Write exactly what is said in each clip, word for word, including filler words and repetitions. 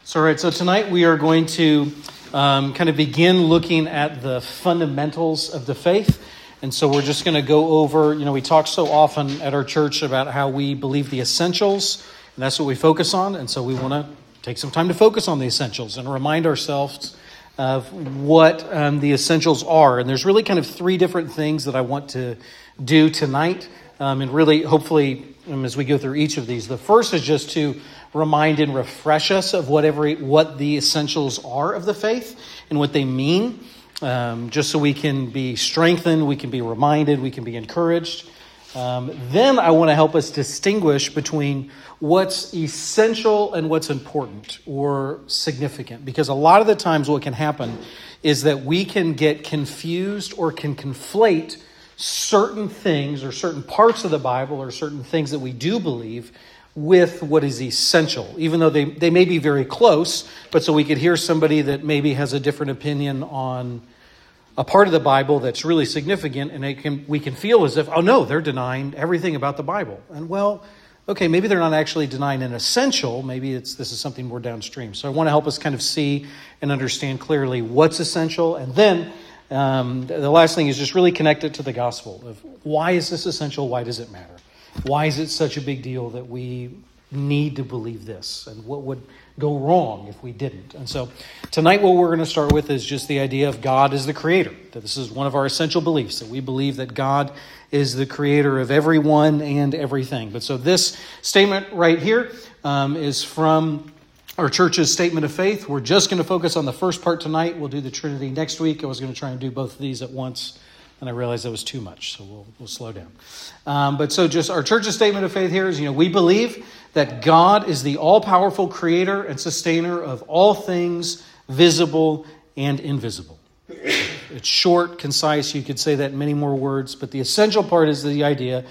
So, all right, so tonight we are going to um, kind of begin looking at the fundamentals of the faith. And so we're just going to go over, you know, we talk so often at our church about how we believe the essentials, and that's what we focus on. And so we want to take some time to focus on the essentials and remind ourselves of what um, the essentials are. And there's really kind of three different things that I want to do tonight. Um, and really, hopefully, um, as we go through each of these, the first is just to remind and refresh us of whatever what the essentials are of the faith and what they mean, um, just so we can be strengthened, we can be reminded, we can be encouraged. Um, then I want to help us distinguish between what's essential and what's important or significant, because a lot of the times what can happen is that we can get confused or can conflate certain things or certain parts of the Bible or certain things that we do believe with what is essential, even though they, they may be very close. But so we could hear somebody that maybe has a different opinion on a part of the Bible that's really significant, and they can we can feel as if, oh no, they're denying everything about the Bible. And well, okay, maybe they're not actually denying an essential. Maybe it's this is something more downstream. So I want to help us kind of see and understand clearly what's essential. And then um, the last thing is just really connect it to the gospel of why is this essential? Why does it matter? Why is it such a big deal that we need to believe this? And what would go wrong if we didn't? And so tonight what we're going to start with is just the idea of God as the creator. That this is one of our essential beliefs, that we believe that God is the creator of everyone and everything. But so this statement right here um, is from our church's statement of faith. We're just going to focus on the first part tonight. We'll do the Trinity next week. I was going to try and do both of these at once, and I realized that was too much, so we'll we'll slow down. Um, but so just our church's statement of faith here is, you know, we believe that God is the all-powerful creator and sustainer of all things visible and invisible. It's short, concise. You could say that in many more words, but the essential part is the idea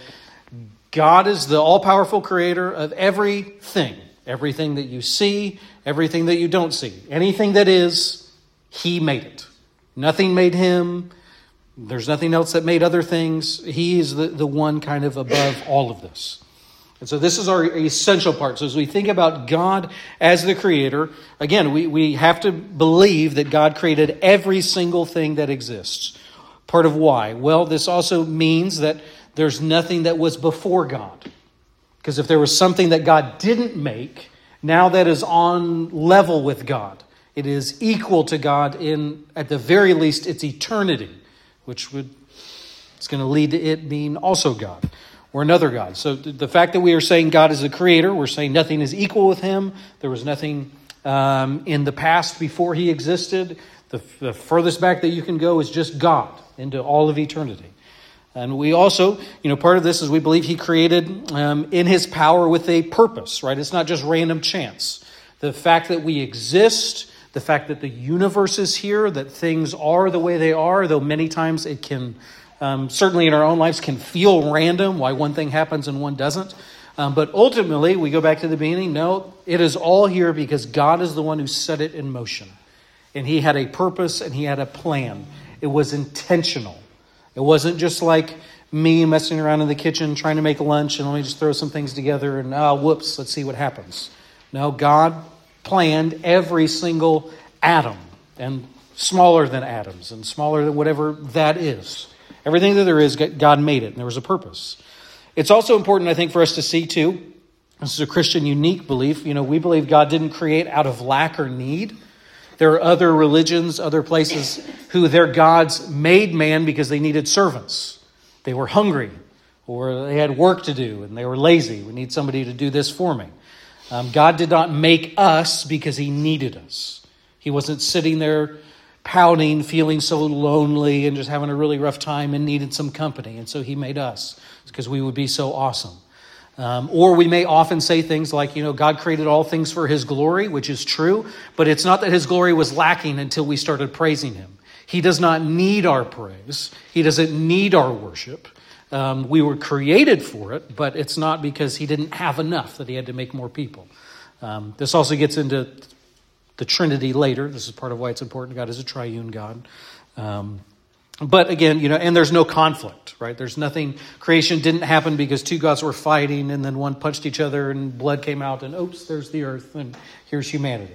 God is the all-powerful creator of everything. Everything that you see, everything that you don't see. Anything that is, He made it. Nothing made Him. There's nothing else that made other things. He is the, the one kind of above all of this. And so this is our essential part. So as we think about God as the creator, again, we, we have to believe that God created every single thing that exists. Part of why? Well, this also means that there's nothing that was before God. Because if there was something that God didn't make, now that is on level with God. It is equal to God in, at the very least, its eternity, which would it's going to lead to it being also God or another God. So the fact that we are saying God is the creator, we're saying nothing is equal with Him. There was nothing um, in the past before He existed. The, the furthest back that you can go is just God into all of eternity. And we also, you know, part of this is we believe He created um, in His power with a purpose, right? It's not just random chance. The fact that we exist, the fact that the universe is here, that things are the way they are, though many times it can, um, certainly in our own lives, can feel random, why one thing happens and one doesn't. Um, but ultimately, we go back to the beginning, no, it is all here because God is the one who set it in motion. And He had a purpose and He had a plan. It was intentional. It wasn't just like me messing around in the kitchen trying to make lunch and let me just throw some things together and, oh, whoops, let's see what happens. No, God planned every single atom and smaller than atoms and smaller than whatever that is. Everything that there is, God made it and there was a purpose. It's also important, I think, for us to see too, this is a Christian unique belief. You know, we believe God didn't create out of lack or need. There are other religions, other places who their gods made man because they needed servants. They were hungry or they had work to do and they were lazy. We need somebody to do this for me. Um, God did not make us because He needed us. He wasn't sitting there pouting, feeling so lonely and just having a really rough time and needed some company. And so He made us because we would be so awesome. Um, or we may often say things like, you know, God created all things for His glory, which is true, but it's not that His glory was lacking until we started praising Him. He does not need our praise. He doesn't need our worship. Um, we were created for it, but it's not because He didn't have enough that He had to make more people. Um, this also gets into the Trinity later. This is part of why it's important. God is a triune God. Um, But again, you know, and there's no conflict, right? There's nothing, creation didn't happen because two gods were fighting and then one punched each other and blood came out and oops, there's the earth and here's humanity.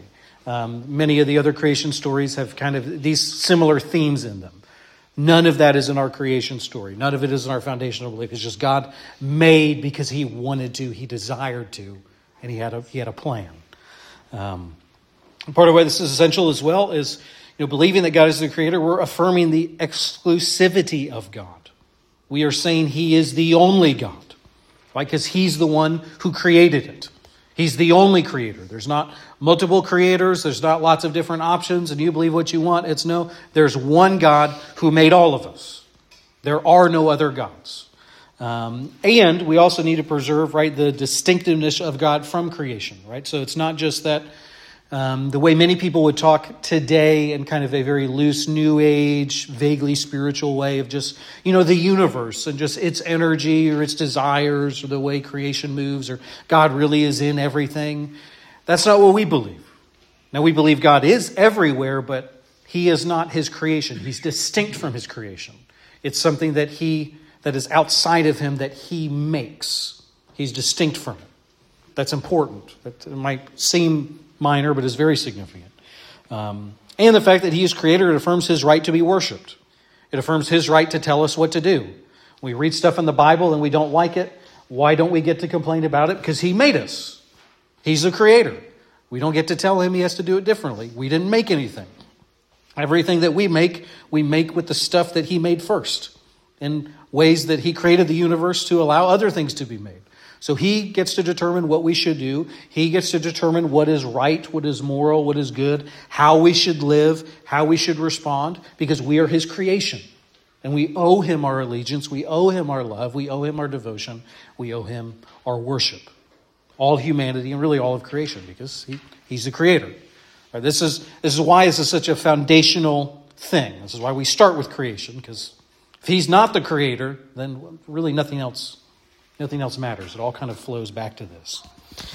Um, many of the other creation stories have kind of these similar themes in them. None of that is in our creation story. None of it is in our foundational belief. It's just God made because he wanted to, he desired to, and he had a, he had a plan. Um, part of why this is essential as well is, you know, believing that God is the creator, we're affirming the exclusivity of God. We are saying he is the only God, right? Because he's the one who created it. He's the only creator. There's not multiple creators. There's not lots of different options, and you believe what you want. It's no, there's one God who made all of us. There are no other gods. Um, and we also need to preserve, right, the distinctiveness of God from creation, right? So it's not just that um, the way many people would talk today in kind of a very loose, new age, vaguely spiritual way of just, you know, the universe and just its energy or its desires or the way creation moves or God really is in everything. That's not what we believe. Now, we believe God is everywhere, but he is not his creation. He's distinct from his creation. It's something that he that is outside of him that he makes. He's distinct from it. That's important. That might seem minor, but is very significant. Um, and the fact that he is creator, it affirms his right to be worshipped. It affirms his right to tell us what to do. We read stuff in the Bible and we don't like it. Why don't we get to complain about it? Because he made us. He's the creator. We don't get to tell him he has to do it differently. We didn't make anything. Everything that we make, we make with the stuff that he made first, in ways that he created the universe to allow other things to be made. So he gets to determine what we should do. He gets to determine what is right, what is moral, what is good, how we should live, how we should respond, because we are his creation. And we owe him our allegiance. We owe him our love. We owe him our devotion. We owe him our worship. All humanity and really all of creation, because he, he's the creator. Right, this is, this is why this is such a foundational thing. This is why we start with creation, because if he's not the creator, then really nothing else Nothing else matters. It all kind of flows back to this.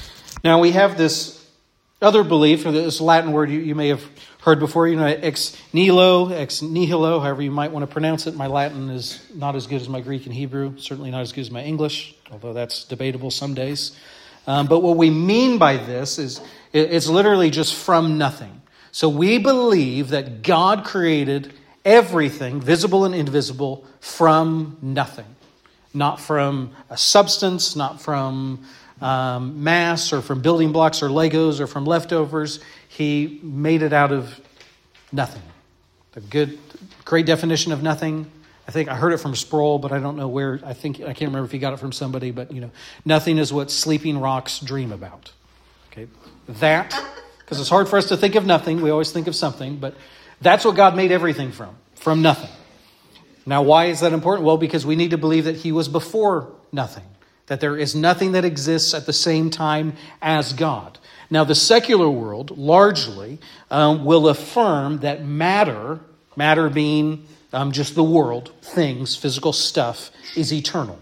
Now we have this other belief, or this Latin word you, you may have heard before, you know, ex nihilo, ex nihilo, however you might want to pronounce it. My Latin is not as good as my Greek and Hebrew, certainly not as good as my English, although that's debatable some days. Um, but what we mean by this is it, it's literally just from nothing. So we believe that God created everything, visible and invisible, from nothing. Not from a substance, not from um, mass or from building blocks or Legos or from leftovers. He made it out of nothing. A good, great definition of nothing. I think I heard it from Sproul, but I don't know where. I think I can't remember if he got it from somebody. But you know, nothing is what sleeping rocks dream about. Okay, that because it's hard for us to think of nothing. We always think of something, but that's what God made everything from, from nothing. Now, why is that important? Well, because we need to believe that he was before nothing, that there is nothing that exists at the same time as God. Now, the secular world largely um, will affirm that matter, matter being um, just the world, things, physical stuff, is eternal.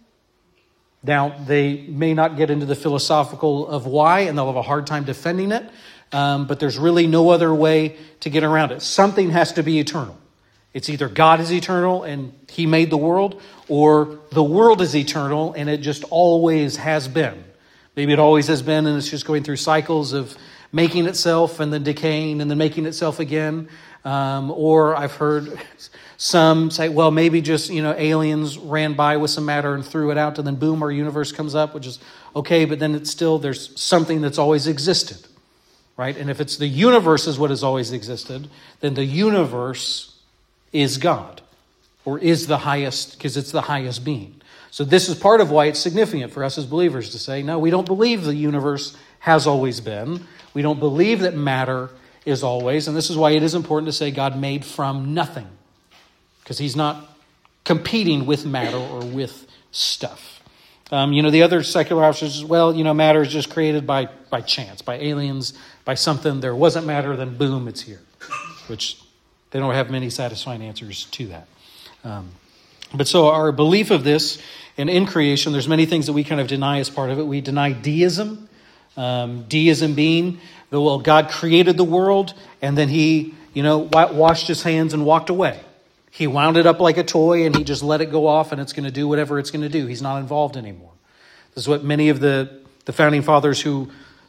Now, they may not get into the philosophical of why, and they'll have a hard time defending it, um, but there's really no other way to get around it. Something has to be eternal. It's either God is eternal and he made the world, or the world is eternal and it just always has been. Maybe it always has been and it's just going through cycles of making itself and then decaying and then making itself again. Um, or I've heard some say, well, maybe just, you know, aliens ran by with some matter and threw it out and then boom, our universe comes up, which is okay, but then it's still, there's something that's always existed, right? And if it's the universe is what has always existed, then the universe is God, or is the highest, because it's the highest being. So this is part of why it's significant for us as believers to say, no, we don't believe the universe has always been. We don't believe that matter is always. And this is why it is important to say God made from nothing, because he's not competing with matter or with stuff. Um, you know, the other secular option is, well, you know, matter is just created by, by chance, by aliens, by something. There wasn't matter, then boom, it's here, which they don't have many satisfying answers to that. Um, but so our belief of this, and in creation, there's many things that we kind of deny as part of it. We deny deism. Um, deism being, that, well, God created the world, and then he, you know, washed his hands and walked away. He wound it up like a toy, and he just let it go off, and it's going to do whatever it's going to do. He's not involved anymore. This is what many of the, the founding fathers who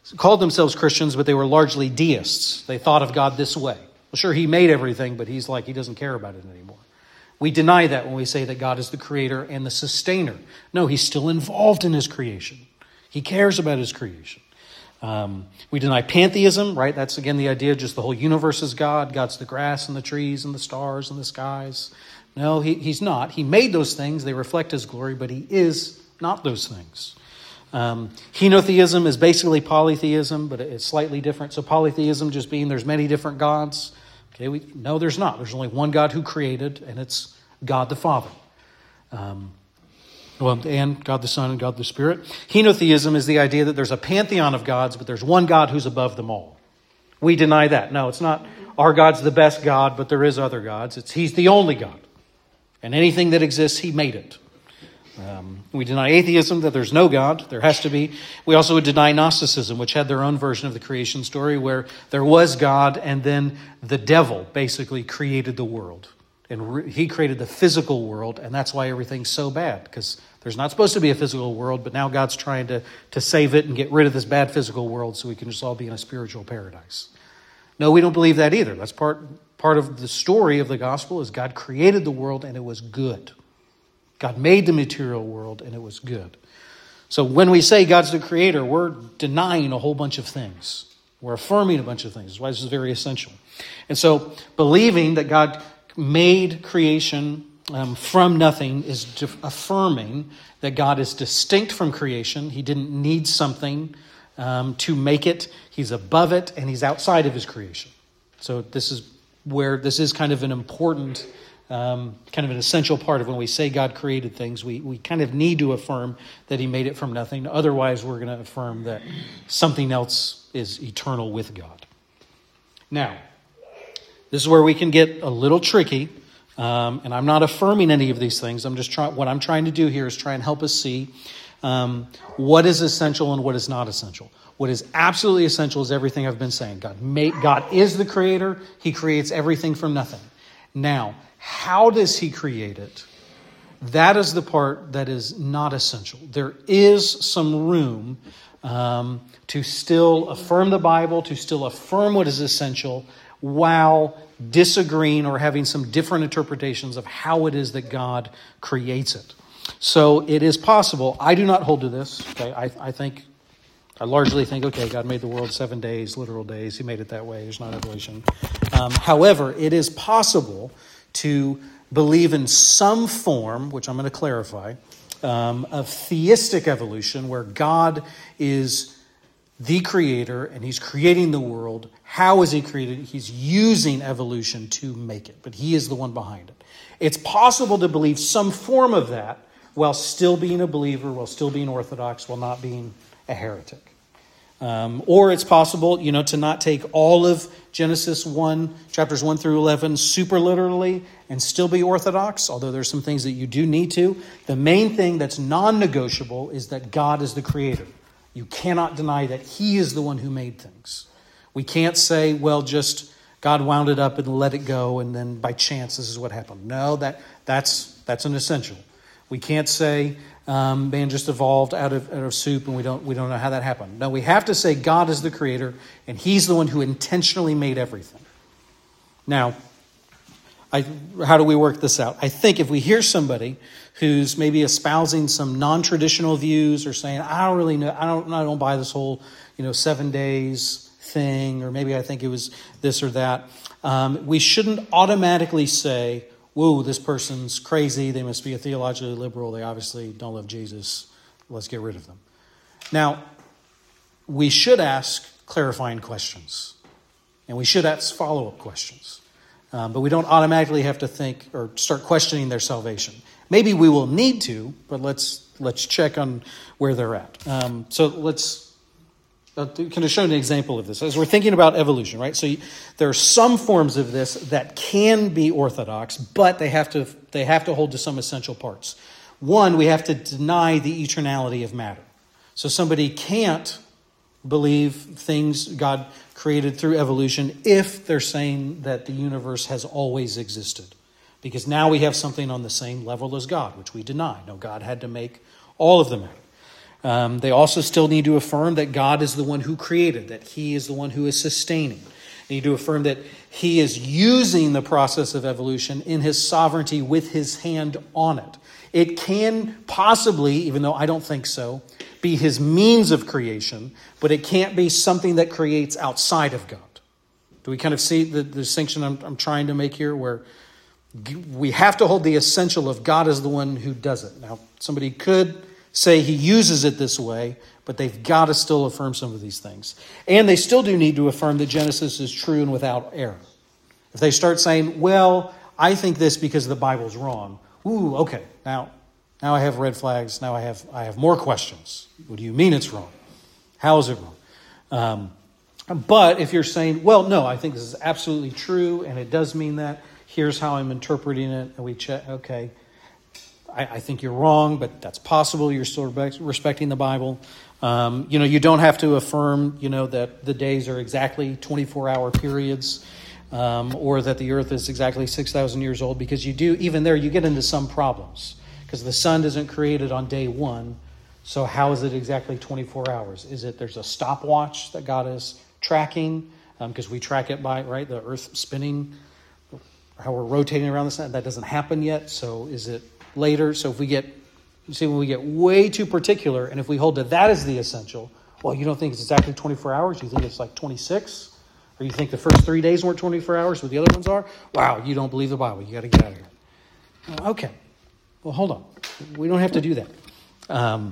called themselves Christians, but they were largely deists. They thought of God this way. Well, sure, he made everything, but he's like, he doesn't care about it anymore. We deny that when we say that God is the creator and the sustainer. No, he's still involved in his creation. He cares about his creation. Um, we deny pantheism, right? That's, again, the idea just the whole universe is God. God's the grass and the trees and the stars and the skies. No, he, he's not. He made those things. They reflect his glory, but he is not those things. Um, henotheism is basically polytheism, but it's slightly different. So polytheism just being there's many different gods. Okay, we, no, there's not. There's only one God who created, and it's God the Father. Um, well, and God the Son and God the Spirit. Henotheism is the idea that there's a pantheon of gods, but there's one God who's above them all. We deny that. No, it's not our God's the best God, but there is other gods. It's He's the only God. And anything that exists, He made it. Um, we deny atheism, that there's no God. There has to be. We also would deny Gnosticism, which had their own version of the creation story where there was God and then the devil basically created the world. And re- he created the physical world, and that's why everything's so bad, because there's not supposed to be a physical world, but now God's trying to, to save it and get rid of this bad physical world so we can just all be in a spiritual paradise. No, we don't believe that either. That's part, part of the story of the gospel is God created the world and it was good. God made the material world and it was good. So when we say God's the creator, we're denying a whole bunch of things. We're affirming a bunch of things. That's why this is very essential. And so believing that God made creation um, from nothing is def- affirming that God is distinct from creation. He didn't need something um, to make it. He's above it and he's outside of his creation. So this is where this is kind of an important Um, kind of an essential part of when we say God created things. We we kind of need to affirm that he made it from nothing. Otherwise, we're going to affirm that something else is eternal with God. Now, this is where we can get a little tricky. Um, and I'm not affirming any of these things. I'm just trying. What I'm trying to do here is try and help us see um, what is essential and what is not essential. What is absolutely essential is everything I've been saying. God made, God is the creator. He creates everything from nothing. Now, how does he create it? That is the part that is not essential. There is some room um, to still affirm the Bible, to still affirm what is essential, while disagreeing or having some different interpretations of how it is that God creates it. So it is possible. I do not hold to this. Okay, I, I think, I largely think, okay, God made the world seven days, literal days. He made it that way. There's not evolution. Um, however, it is possible to believe in some form, which I'm going to clarify, um, of theistic evolution, where God is the creator and he's creating the world. How is he created? He's using evolution to make it, but he is the one behind it. It's possible to believe some form of that while still being a believer, while still being orthodox, while not being a heretic. Um, or it's possible, you know, to not take all of Genesis one, chapters one through eleven, super literally and still be orthodox, although there's some things that you do need to. The main thing that's non-negotiable is that God is the creator. You cannot deny that he is the one who made things. We can't say, well, just God wound it up and let it go, and then by chance this is what happened. No, that that's that's an essential. We can't say um, man just evolved out of out of soup and we don't we don't know how that happened. No, we have to say God is the creator and he's the one who intentionally made everything. Now, I, how do we work this out? I think if we hear somebody who's maybe espousing some non-traditional views or saying, I don't really know, I don't I don't buy this whole, you know, seven days thing, or maybe I think it was this or that, um, we shouldn't automatically say, whoa, this person's crazy. They must be a theologically liberal. They obviously don't love Jesus. Let's get rid of them. Now, we should ask clarifying questions. And we should ask follow-up questions. Um, but we don't automatically have to think or start questioning their salvation. Maybe we will need to, but let's let's check on where they're at. Um, so let's uh, kind of show an example of this. As we're thinking about evolution, right? So you, there are some forms of this that can be orthodox, but they have to they have to hold to some essential parts. One, we have to deny the eternality of matter. So somebody can't believe things God created through evolution if they're saying that the universe has always existed. Because now we have something on the same level as God, which we deny. No, God had to make all of the matter. Um, they also still need to affirm that God is the one who created, that he is the one who is sustaining. They need to affirm that he is using the process of evolution in his sovereignty with his hand on it. It can possibly, even though I don't think so, be his means of creation, but it can't be something that creates outside of God. Do we kind of see the, the distinction I'm, I'm trying to make here, where we have to hold the essential of God as the one who does it? Now, somebody could say he uses it this way, but they've got to still affirm some of these things. And they still do need to affirm that Genesis is true and without error. If they start saying, well, I think this because the Bible's wrong, ooh, okay, now now I have red flags, now I have I have more questions. What do you mean it's wrong? How is it wrong? Um, but if you're saying, well, no, I think this is absolutely true, and it does mean that, here's how I'm interpreting it, and we check, okay, I, I think you're wrong, but that's possible, you're still respecting the Bible. Um, you know, you don't have to affirm, you know, that the days are exactly twenty-four hour periods, um, or that the earth is exactly six thousand years old, because you do, even there, you get into some problems, because the sun isn't created on day one. So how is it exactly twenty-four hours? Is it, there's a stopwatch that God is tracking, because um, we track it by, right, the earth spinning, how we're rotating around the sun. That doesn't happen yet. So is it later? So if we get, you see, when we get way too particular, and if we hold that that is the essential, well, you don't think it's exactly twenty-four hours? You think it's like twenty-six? Or you think the first three days weren't twenty-four hours, but the other ones are? Wow, you don't believe the Bible. You got to get out of here. Okay. Well, hold on. We don't have to do that. Um,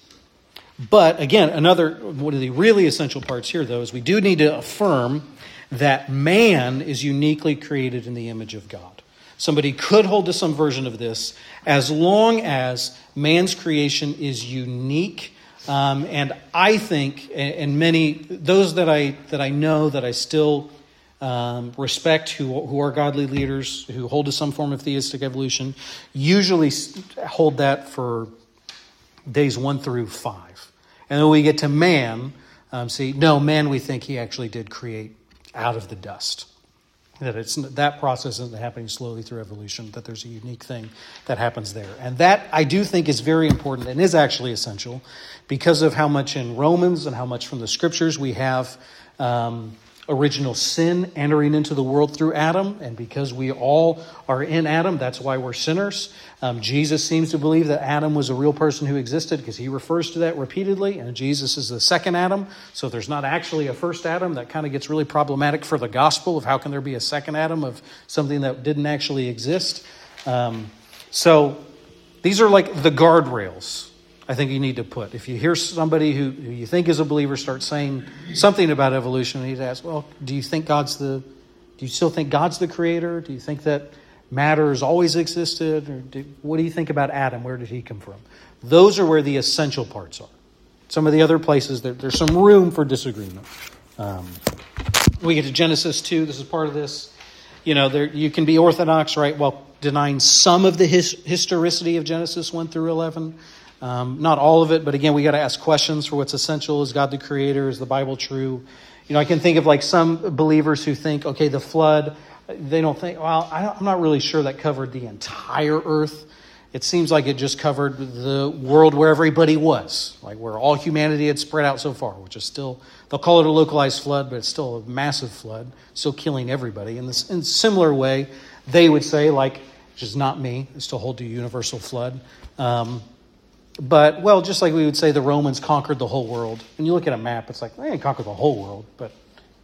but again, another, one of the really essential parts here, though, is we do need to affirm that man is uniquely created in the image of God. Somebody could hold to some version of this, as long as man's creation is unique. Um, and I think, and many, those that I that I know that I still um, respect, who who are godly leaders, who hold to some form of theistic evolution, usually hold that for days one through five. And then we get to man, um, see, no, man, we think he actually did create out of the dust. That it's that process isn't happening slowly through evolution, that there's a unique thing that happens there. And that, I do think, is very important and is actually essential, because of how much in Romans and how much from the scriptures we have um, original sin entering into the world through Adam. And because we all are in Adam, that's why we're sinners. Um, Jesus seems to believe that Adam was a real person who existed, because he refers to that repeatedly. And Jesus is the second Adam. So if there's not actually a first Adam, that kind of gets really problematic for the gospel of how can there be a second Adam of something that didn't actually exist. Um, so these are like the guardrails I think you need to put. If you hear somebody who, who you think is a believer start saying something about evolution, you need to ask, well, do you think God's the, do you still think God's the creator? Do you think that matter has always existed? Or do, what do you think about Adam? Where did he come from? Those are where the essential parts are. Some of the other places, there, there's some room for disagreement. Um, we get to Genesis two. This is part of this. You know, there you can be orthodox, right, while denying some of the his, historicity of Genesis one through eleven. Um, not all of it, but again, we got to ask questions for what's essential. Is God the creator? Is the Bible true? You know, I can think of like some believers who think, okay, the flood, they don't think, well, I don't, I'm not really sure that covered the entire earth. It seems like it just covered the world where everybody was, like where all humanity had spread out so far, which is still, they'll call it a localized flood, but it's still a massive flood, still killing everybody. In this, in a similar way, they would say, like, which is not me, I still hold to universal flood. Um, But, well, just like we would say the Romans conquered the whole world. When you look at a map, it's like, they didn't conquer the whole world. But,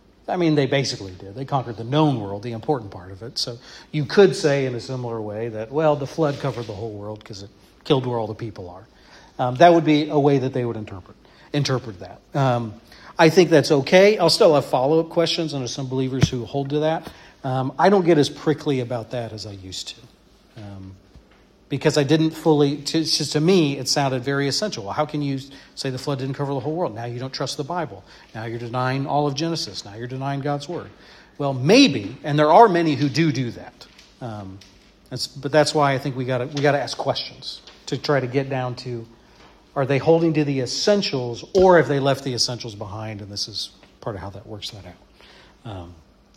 I mean, they basically did. They conquered the known world, the important part of it. So you could say in a similar way that, well, the flood covered the whole world because it killed where all the people are. Um, that would be a way that they would interpret interpret that. Um, I think that's okay. I'll still have follow-up questions, and there's some believers who hold to that. Um, I don't get as prickly about that as I used to. Um Because I didn't fully, to, to me, it sounded very essential. Well, how can you say the flood didn't cover the whole world? Now you don't trust the Bible. Now you're denying all of Genesis. Now you're denying God's word. Well, maybe, and there are many who do do that. Um, that's, but that's why I think we got we got to ask questions to try to get down to, are they holding to the essentials, or have they left the essentials behind? And this is part of how that works that out. Um,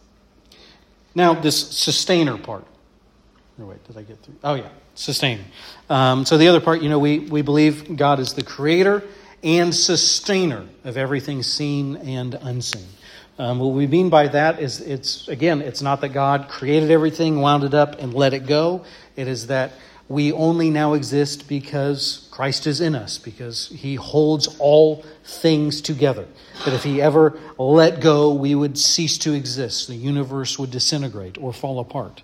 now, this sustainer part. Oh, wait, did I get through? Oh, yeah. Sustaining. Um, so the other part, you know, we, we believe God is the creator, and sustainer of everything seen and unseen. Um, what we mean by that is, it's again, it's not that God created everything, wound it up, and let it go. It is that we only now exist because Christ is in us, because he holds all things together. That if he ever let go, we would cease to exist. The universe would disintegrate or fall apart.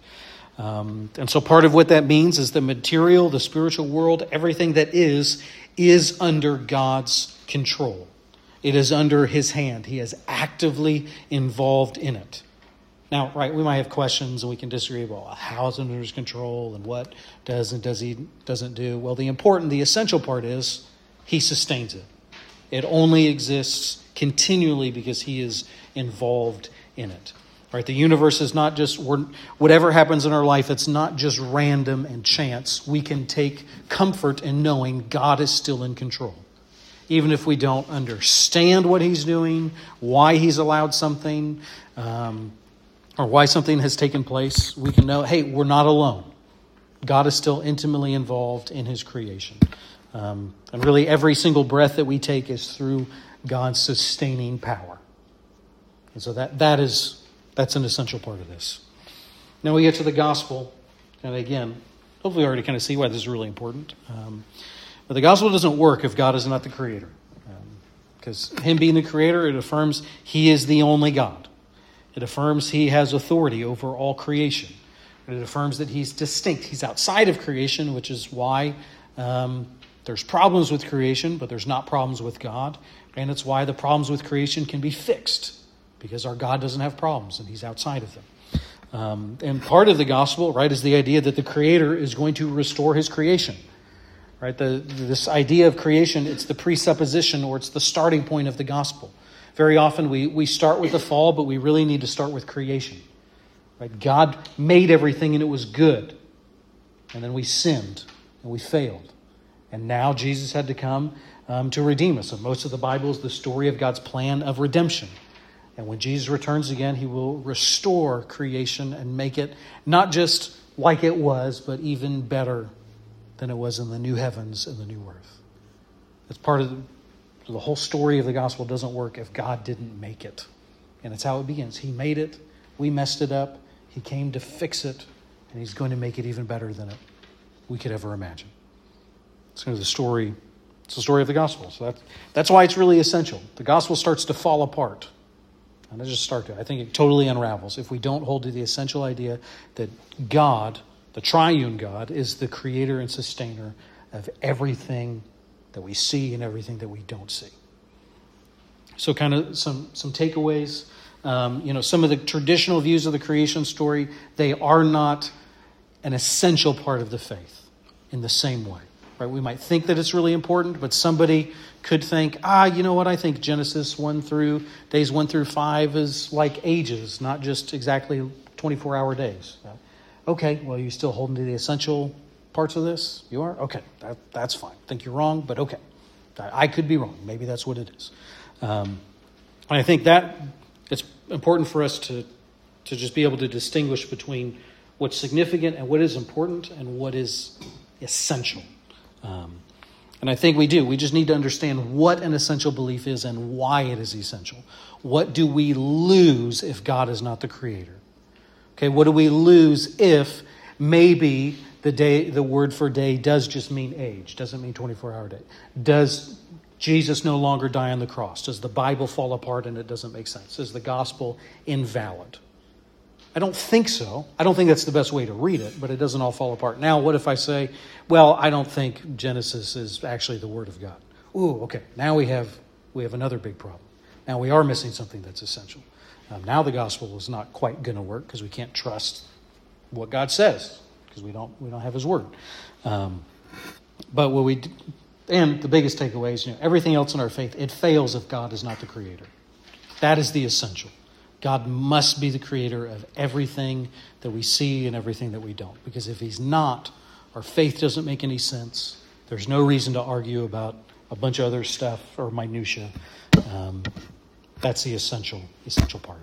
Um, and so part of what that means is the material, the spiritual world, everything that is, is under God's control. It is under his hand. He is actively involved in it. Now, right, we might have questions and we can disagree about how it's under his control and what does and does he doesn't do. Well, the important, the essential part is he sustains it. It only exists continually because he is involved in it. Right? The universe is not just, whatever happens in our life, it's not just random and chance. We can take comfort in knowing God is still in control. Even if we don't understand what he's doing, why he's allowed something, um, or why something has taken place, we can know, hey, we're not alone. God is still intimately involved in his creation. Um, and really every single breath that we take is through God's sustaining power. And so that that is that's an essential part of this. Now we get to the gospel. And again, hopefully you already kind of see why this is really important. Um, but the gospel doesn't work if God is not the creator. Because um, him being the creator, it affirms he is the only God. It affirms he has authority over all creation. It affirms that he's distinct. He's outside of creation, which is why um, there's problems with creation, but there's not problems with God. And it's why the problems with creation can be fixed, because our God doesn't have problems and he's outside of them. Um, and part of the gospel, right, is the idea that the creator is going to restore his creation. Right? The, this idea of creation, it's the presupposition or it's the starting point of the gospel. Very often we, we start with the fall, but we really need to start with creation. Right? God made everything and it was good. And then we sinned and we failed. And now Jesus had to come um, to redeem us. And most of the Bible is the story of God's plan of redemption. And when Jesus returns again, he will restore creation and make it not just like it was, but even better than it was in the new heavens and the new earth. It's part of the The whole story of the gospel doesn't work if God didn't make it. And it's how it begins. He made it. We messed it up. He came to fix it. And he's going to make it even better than it we could ever imagine. It's kind of the story. It's the story of the gospel. So that's, that's why it's really essential. The gospel starts to fall apart. And it just start to. I think it totally unravels if we don't hold to the essential idea that God, the triune God, is the creator and sustainer of everything that we see and everything that we don't see. So kind of some, some takeaways. Um, you know, some of the traditional views of the creation story, they are not an essential part of the faith in the same way. Right? We might think that it's really important, but somebody could think, ah, you know what, I think Genesis one through, days one through five is like ages, not just exactly twenty-four hour days. Okay, well, you're still holding to the essential parts of this? You are? Okay, that, that's fine. Think you're wrong, but okay. I, I could be wrong. Maybe that's what it is. Um, and I think that it's important for us to, to just be able to distinguish between what's significant and what is important and what is essential. Um, and I think we do. We just need to understand what an essential belief is and why it is essential. What do we lose if God is not the creator? Okay, what do we lose if maybe the day, the word for day does just mean age, doesn't mean twenty-four hour day? Does Jesus no longer die on the cross? Does the Bible fall apart and it doesn't make sense? Is the gospel invalid? I don't think so. I don't think that's the best way to read it, but it doesn't all fall apart. Now, what if I say, well, I don't think Genesis is actually the Word of God? Ooh, okay. Now we have we have another big problem. Now we are missing something that's essential. Um, now the gospel is not quite going to work because we can't trust what God says because we don't we don't have His Word. Um, but what we and the biggest takeaway is, you know, everything else in our faith, it fails if God is not the creator. That is the essential. God must be the creator of everything that we see and everything that we don't. Because if He's not, our faith doesn't make any sense. There's no reason to argue about a bunch of other stuff or minutia. Um, that's the essential, essential part of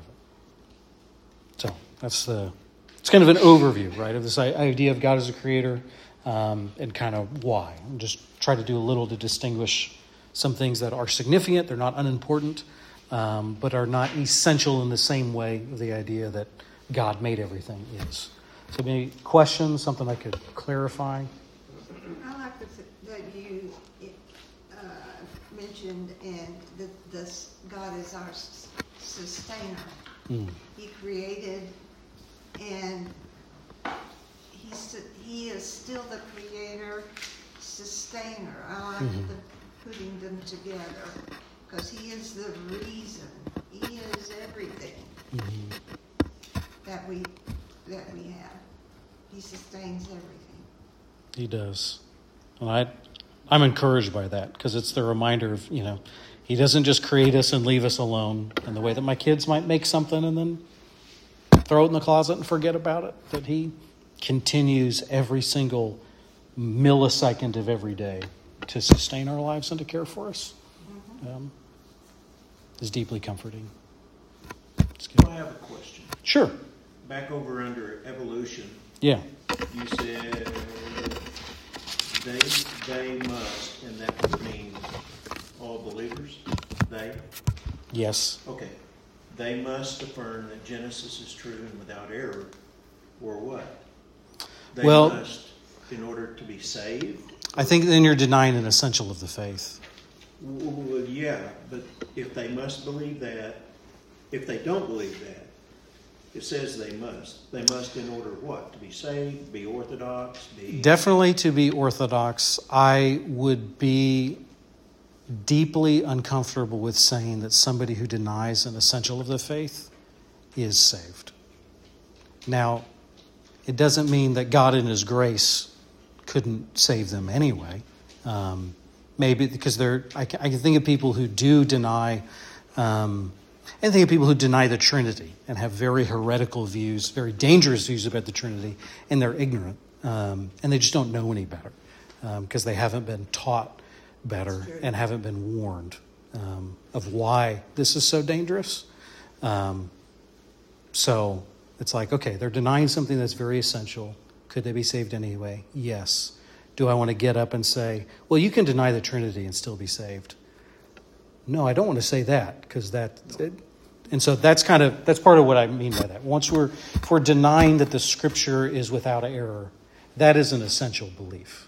it. So that's the. It's kind of an overview, right, of this idea of God as a creator um, and kind of why. And just try to do a little to distinguish some things that are significant, they're not unimportant, um, but are not essential in the same way of the idea that God made everything is. So maybe questions, something I could clarify? I like the, that you uh, mentioned and that this God is our sustainer. Mm. He created, and he's, he is still the creator, sustainer. I like mm-hmm. the, putting them together because he is the reason. He is everything mm-hmm. that we that we have. He sustains everything. He does. And I, I'm encouraged by that because it's the reminder of, you know, he doesn't just create us and leave us alone in the way that my kids might make something and then throw it in the closet and forget about it. That he continues every single millisecond of every day to sustain our lives and to care for us. Mm-hmm. Um, is deeply comforting. I have a question. Sure. Back over under evolution. Yeah. You said they they must, and that would mean all believers. They. Yes. Okay. They must affirm that Genesis is true and without error, or what? They well, must, in order to be saved. I think then you're denying an essential of the faith. Well, yeah, but if they must believe that, if they don't believe that, it says they must. They must in order what? To be saved, be orthodox, be... Definitely to be orthodox. I would be deeply uncomfortable with saying that somebody who denies an essential of the faith is saved. Now, it doesn't mean that God in His grace couldn't save them anyway. Um, maybe because they're, I can, I can think of people who do deny, um, and think of people who deny the Trinity and have very heretical views, very dangerous views about the Trinity, and they're ignorant, um, and they just don't know any better because um, they haven't been taught better and haven't been warned um, of why this is so dangerous. Um, so it's like, okay, they're denying something that's very essential. Could they be saved anyway? Yes. Do I want to get up and say, well, you can deny the Trinity and still be saved? No, I don't want to say that because that, it, and so that's kind of, that's part of what I mean by that. Once we're, if we're denying that the Scripture is without error, that is an essential belief,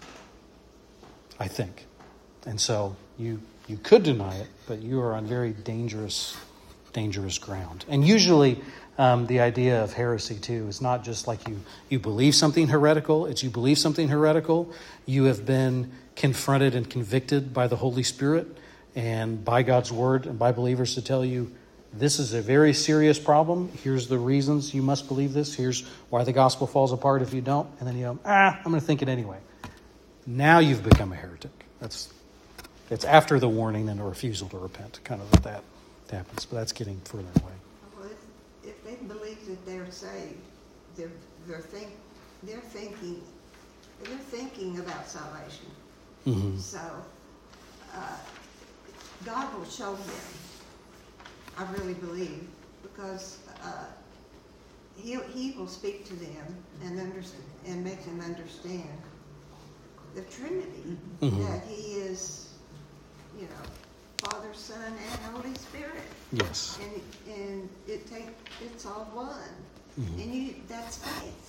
I think. And so you you could deny it, but you are on very dangerous, dangerous ground. And usually um, the idea of heresy, too, is not just like you, you believe something heretical. It's you believe something heretical. You have been confronted and convicted by the Holy Spirit and by God's Word and by believers to tell you, this is a very serious problem. Here's the reasons you must believe this. Here's why the gospel falls apart if you don't. And then you go, ah, I'm going to think it anyway. Now you've become a heretic. That's It's after the warning and a refusal to repent, kind of that happens. But that's getting further away. Well, if, if they believe that they're saved, they're they're think they're thinking they're thinking about salvation. Mm-hmm. So uh, God will show them. I really believe because uh, he he will speak to them and understand and make them understand the Trinity, mm-hmm. that He is, you know, Father, Son, and Holy Spirit. Yes. And and it take it's all one, mm-hmm. and you that's faith,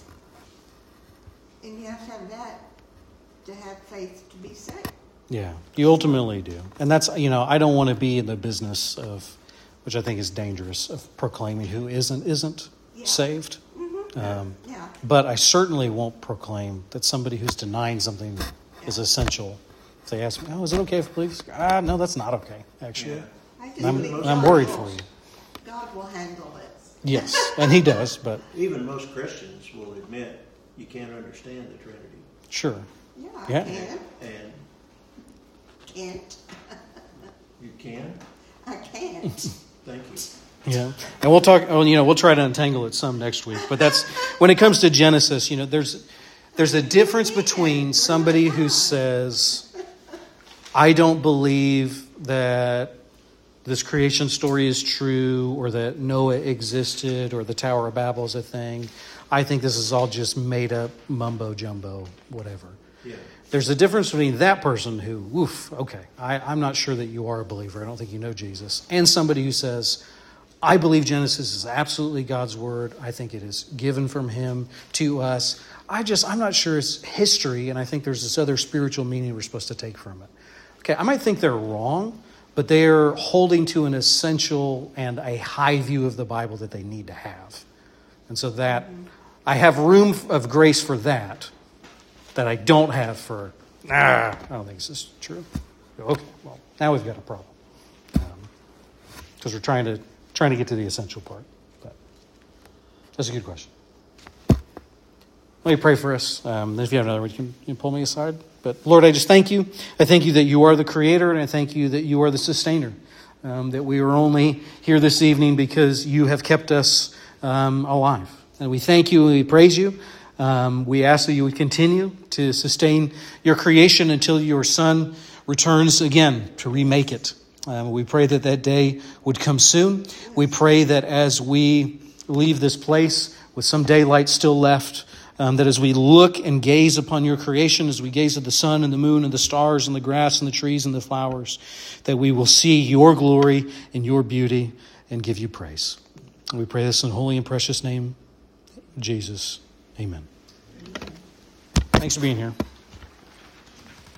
and you have to have that to have faith to be saved. Yeah, you ultimately do, and that's you know I don't want to be in the business of, which I think is dangerous, of proclaiming who isn't isn't yeah. saved. Mm-hmm. Um, yeah. But I certainly won't proclaim that somebody who's denying something yeah. is essential. If they ask me, oh, is it okay if I believe? Ah, no, that's not okay, actually. Yeah. I and I'm, and I'm worried for you. God will handle it. Yes, and He does, but... Even most Christians will admit you can't understand the Trinity. Sure. Yeah, I yeah. can. And? Can't. You can? I can't. Thank you. Yeah, and we'll talk. Oh, you know, we'll try to untangle it some next week. But that's when it comes to Genesis. You know, there's there's a difference between somebody who says, "I don't believe that this creation story is true, or that Noah existed, or the Tower of Babel is a thing. I think this is all just made up mumbo jumbo, whatever." Yeah. There's a difference between that person who, woof, okay, I, I'm not sure that you are a believer. I don't think you know Jesus. And somebody who says, I believe Genesis is absolutely God's word. I think it is given from him to us. I just, I'm not sure it's history, and I think there's this other spiritual meaning we're supposed to take from it. Okay, I might think they're wrong, but they're holding to an essential and a high view of the Bible that they need to have. And so that, I have room of grace for that, that I don't have for, nah, I don't think this is true. Okay, well, now we've got a problem. Because um, we're trying to trying to get to the essential part. But that's a good question. Let me pray for us. Um, if you have another one, you can, you can pull me aside. But Lord, I just thank you. I thank you that you are the creator, and I thank you that you are the sustainer. Um, that we are only here this evening because you have kept us um, alive. And we thank you and we praise you. Um, we ask that you would continue to sustain your creation until your Son returns again to remake it. Um, we pray that that day would come soon. We pray that as we leave this place with some daylight still left, um, that as we look and gaze upon your creation, as we gaze at the sun and the moon and the stars and the grass and the trees and the flowers, that we will see your glory and your beauty and give you praise. And we pray this in the holy and precious name, Jesus. Amen. Thanks for being here.